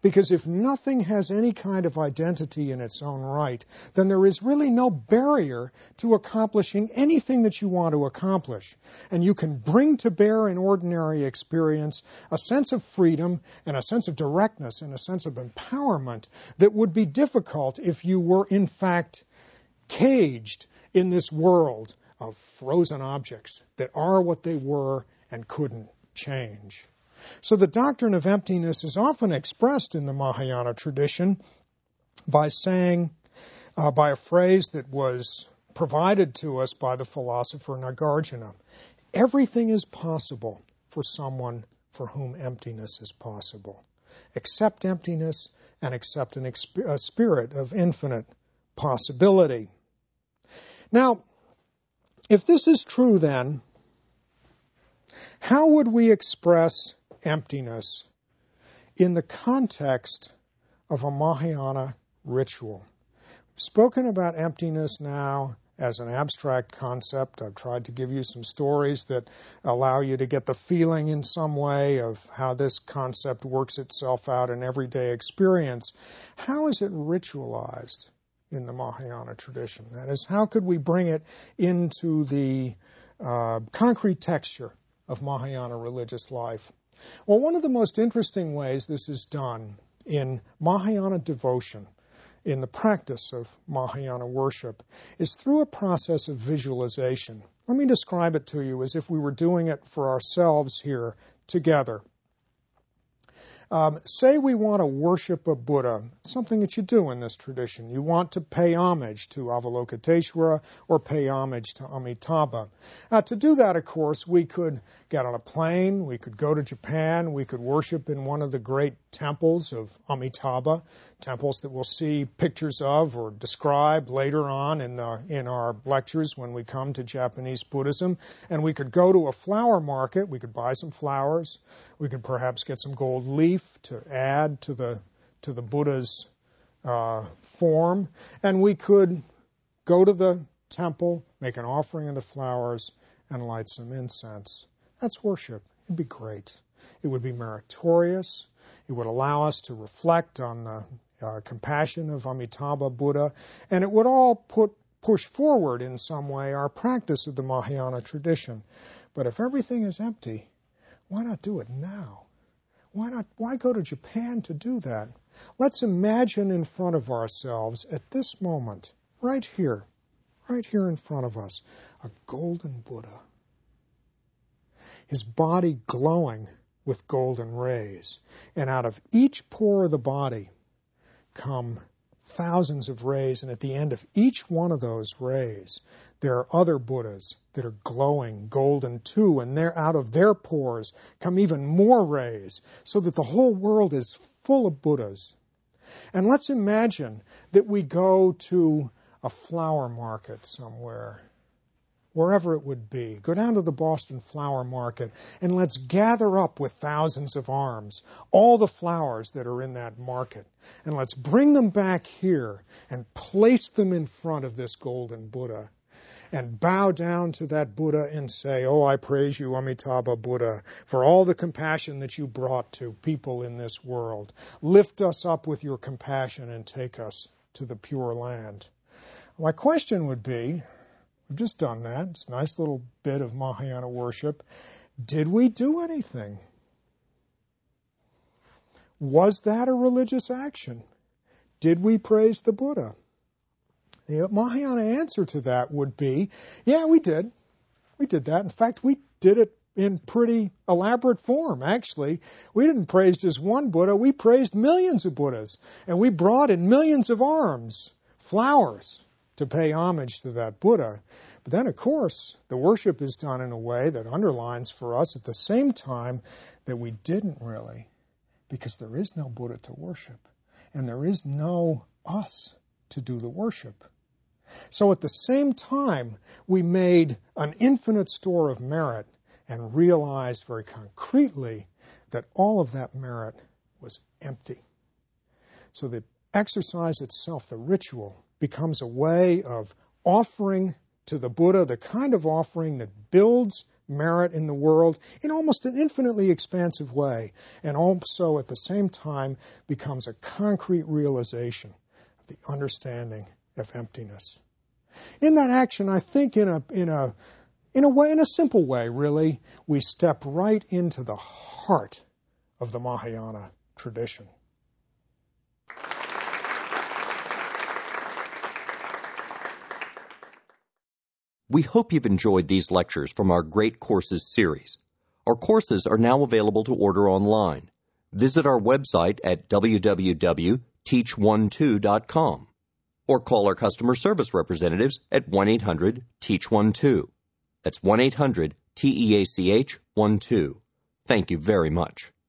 Because if nothing has any kind of identity in its own right, then there is really no barrier to accomplishing anything that you want to accomplish. And you can bring to bear in ordinary experience a sense of freedom and a sense of directness and a sense of empowerment that would be difficult if you were in fact caged in this world of frozen objects that are what they were and couldn't change. So the doctrine of emptiness is often expressed in the Mahayana tradition by a phrase that was provided to us by the philosopher Nagarjuna. Everything is possible for someone for whom emptiness is possible. Accept emptiness and accept a spirit of infinite possibility. Now, if this is true then, how would we express emptiness in the context of a Mahayana ritual? We've spoken about emptiness now as an abstract concept. I've tried to give you some stories that allow you to get the feeling in some way of how this concept works itself out in everyday experience. How is it ritualized in the Mahayana tradition? That is, how could we bring it into the concrete texture of Mahayana religious life? Well, one of the most interesting ways this is done in Mahayana devotion, in the practice of Mahayana worship, is through a process of visualization. Let me describe it to you as if we were doing it for ourselves here together. Say we want to worship a Buddha, something that you do in this tradition. You want to pay homage to Avalokiteshvara or pay homage to Amitabha. To do that, of course, we could get on a plane, we could go to Japan, we could worship in one of the great temples of Amitabha, temples that we'll see pictures of or describe later on in our lectures when we come to Japanese Buddhism. And we could go to a flower market, we could buy some flowers, we could perhaps get some gold leaf to add to the Buddha's form, and we could go to the temple, make an offering of the flowers, and light some incense. That's worship. It'd be great. It would be meritorious. It would allow us to reflect on the compassion of Amitabha Buddha, and it would all push forward in some way our practice of the Mahayana tradition. But if everything is empty, why not do it now? Why go to Japan to do that? Let's imagine in front of ourselves at this moment, right here in front of us, a golden Buddha. His body glowing with golden rays. And out of each pore of the body come thousands of rays, and at the end of each one of those rays, there are other Buddhas that are glowing golden too, and out of their pores come even more rays, so that the whole world is full of Buddhas. And let's imagine that we go to a flower market somewhere, wherever it would be. Go down to the Boston Flower Market, and let's gather up with thousands of arms all the flowers that are in that market. And let's bring them back here and place them in front of this golden Buddha. And bow down to that Buddha and say, "Oh, I praise you, Amitabha Buddha, for all the compassion that you brought to people in this world. Lift us up with your compassion and take us to the Pure Land." My question would be, we've just done that. It's a nice little bit of Mahayana worship. Did we do anything? Was that a religious action? Did we praise the Buddha? The Mahayana answer to that would be, yeah, we did. We did that. In fact, we did it in pretty elaborate form, actually. We didn't praise just one Buddha. We praised millions of Buddhas. And we brought in millions of arms, flowers, to pay homage to that Buddha. But then, of course, the worship is done in a way that underlines for us at the same time that we didn't really, because there is no Buddha to worship, and there is no us to do the worship. So at the same time, we made an infinite store of merit and realized very concretely that all of that merit was empty. So the exercise itself, the ritual, becomes a way of offering to the Buddha the kind of offering that builds merit in the world in almost an infinitely expansive way, and also at the same time becomes a concrete realization of the understanding of emptiness. In that action, I think in a simple way, really, we step right into the heart of the Mahayana tradition. We hope you've enjoyed these lectures from our Great Courses series. Our courses are now available to order online. Visit our website at www.teach12.com or call our customer service representatives at 1-800-TEACH12. That's 1-800-TEACH12. Thank you very much.